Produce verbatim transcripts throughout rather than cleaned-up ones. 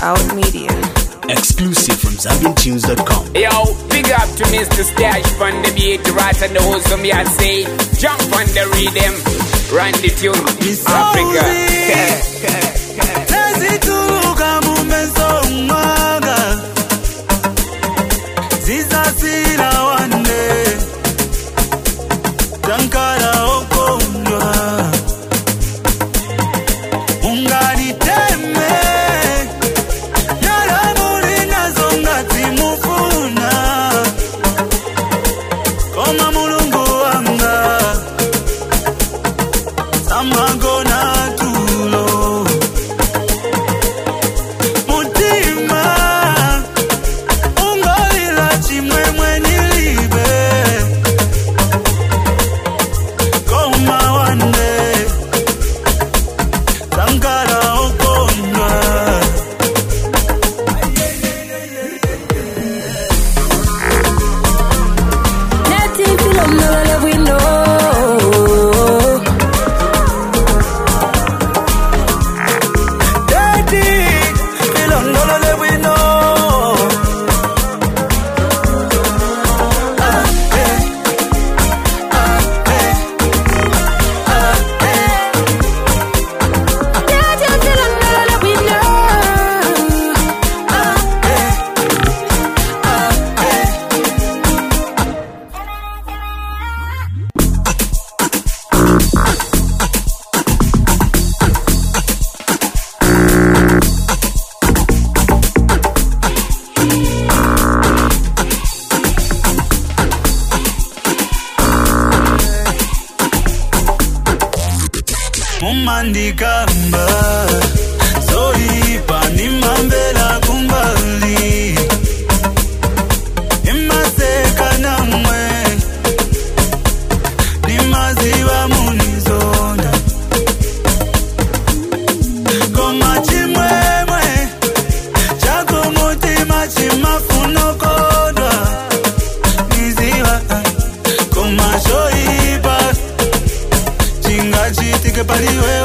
Out Media. Exclusive from Zambian Tunes dot com. Yo, big up to Mister Stash from the beat, right and the whole some me I say, jump on the rhythm, run the tune, Africa. Mandikamba zoipa ni mambela kumbali imaseka namwe ni maziwa munizonda koma chimwemwe chako mutima chimafunokodwa niziwa koma zoipa chingachitike paliwe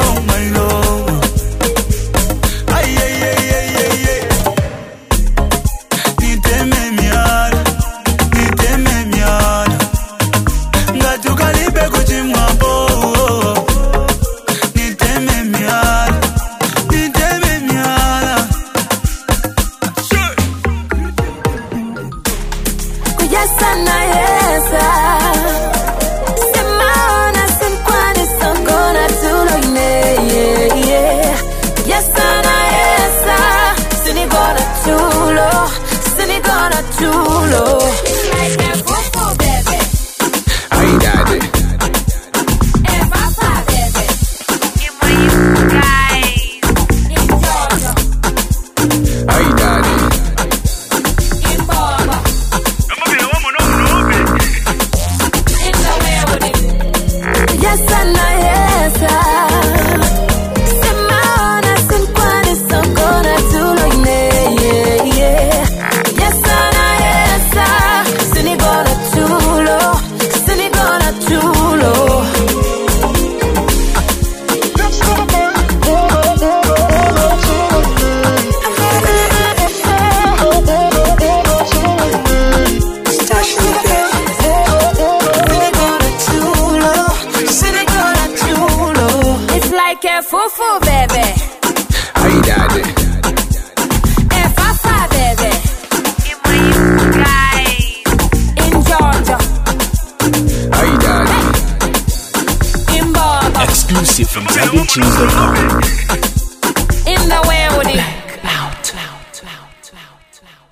Fufu baby, ay daddy, eh Fafa baby, you guys in Georgia, ay daddy, in Baba, Exclusive from Zambian Tunes dot com. in the way with it. Out, out, out, out, out.